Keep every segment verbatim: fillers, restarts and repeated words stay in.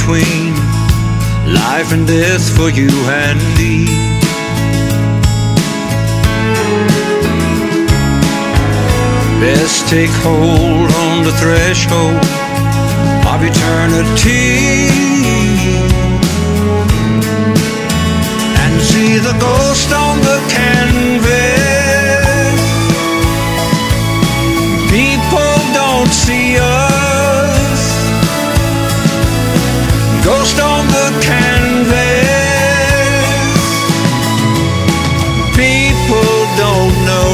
between life and death for you and me. Best take hold on the threshold of eternity and see the ghost on the canvas. People don't see us. Ghost on the canvas. People don't know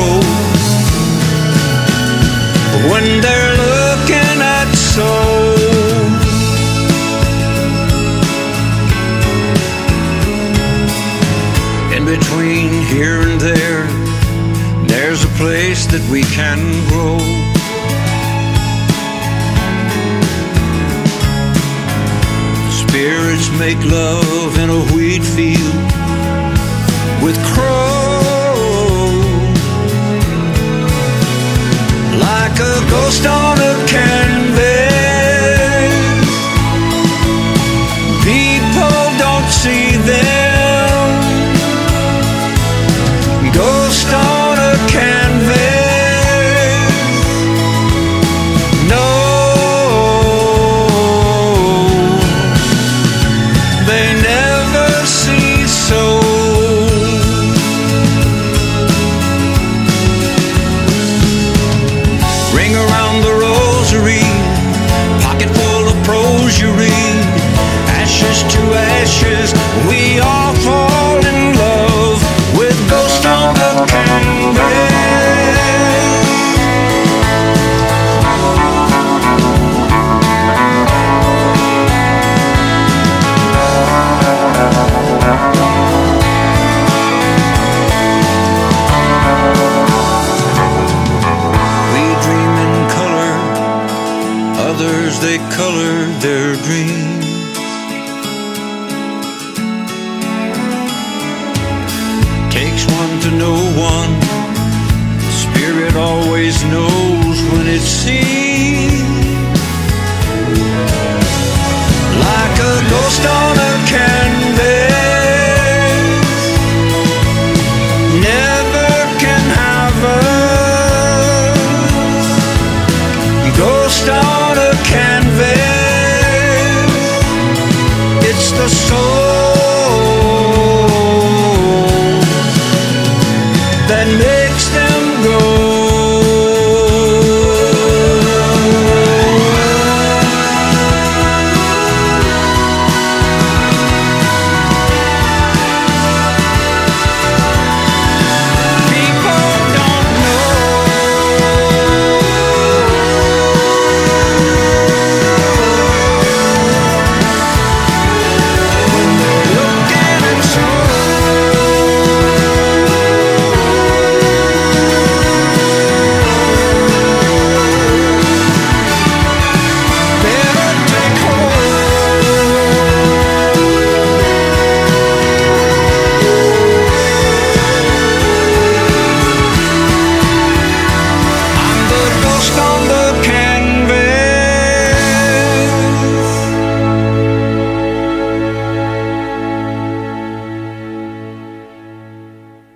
when they're looking at souls. In between here and there, there's a place that we can grow. Spirits make love in a wheat field with crows, like a ghost on a canvas. People don't see them. Ghost on a canvas. No, they never see souls. Ring around the rosary, pocket full of prose you read. Ashes to ashes, we all fall in love with Ghost on the canvas. We dream in color, others they color their dreams. Takes one to know one. Spirit always knows when it's seen. Like a ghost on